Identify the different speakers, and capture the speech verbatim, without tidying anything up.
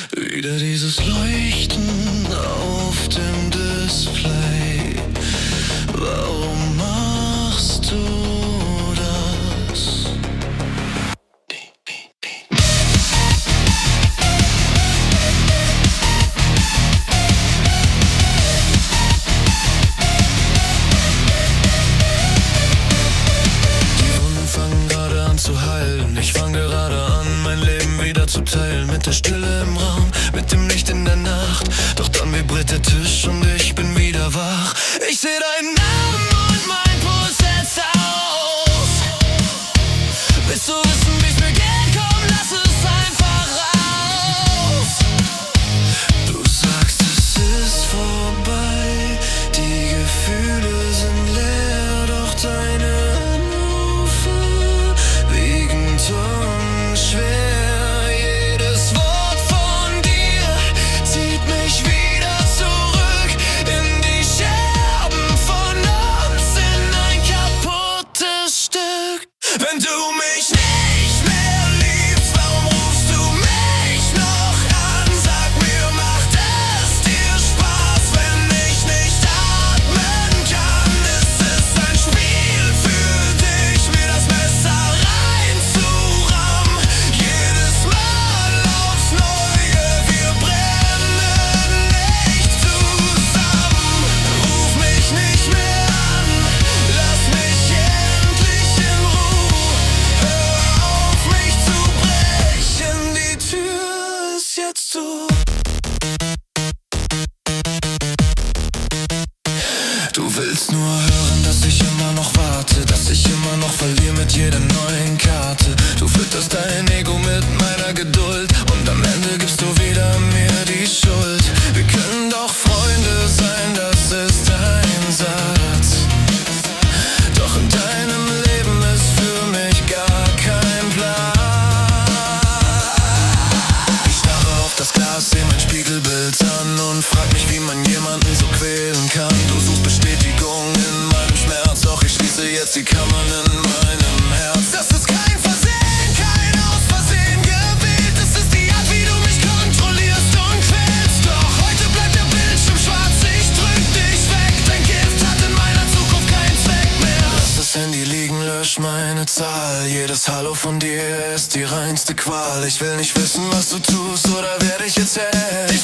Speaker 1: Wieder dieses Leuchten auf dem Display. Warum machst du das? Die Wunden fangen gerade an zu heilen. Ich fang gerade an, mein Leben wieder zu teilen. Mit der Stille im Raum, mit dem Licht in der Nacht. Doch dann vibriert der Tisch und ich bin wieder wach. Ich seh deinen Namen und mein Puls setzt aus. Willst du wissen, wie's mir geht? Komm, lass es einfach raus. Du sagst, es ist vorbei. Die Gefühle sind leer, doch deine Anrufe wiegen tonnenschwer. Jedes Wort von dir zieht mich wieder zurück in die Scherben von uns, in ein kaputtes Stück. Wenn du mich nicht mehr liebst, warum rufst du mich noch an? Sag mir, macht es dir Spaß, wenn ich nicht atmen kann? Ist es ein Spiel für dich, mir das Messer reinzurammen? Jedes Mal aufs Neue, wir brennen nicht zusammen. Ruf mich nicht mehr an, lass mich endlich in Ruhe. Hör auf, mich zu brechen, die Tür ist jetzt zu. Du willst nur hören, dass ich immer noch warte, dass ich immer noch verliere mit jeder neuen Karte. Du fütterst dein Ego mit meiner Geduld und am Ende gibst du wieder mir die Schuld. Wir können doch Freunde sein, das ist dein Satz. Doch in deinem Leben ist für mich gar kein Platz. Ich starre auf das Glas, seh mein Spiegelbild an und frag mich, wie man jemanden so quälen kann. Du suchst Bestätigung in meinem Schmerz, doch ich schließe jetzt die Kammern in meinem Herz. Das ist kein Versehen, kein aus Versehen gewählt. Das ist die Art, wie du mich kontrollierst und quälst. Doch heute bleibt der Bildschirm schwarz, ich drück dich weg. Dein Gift hat in meiner Zukunft keinen Zweck mehr. Lass das Handy liegen, lösch meine Zahl. Jedes Hallo von dir ist die reinste Qual. Ich will nicht wissen, was du tust oder wer dich erzählt.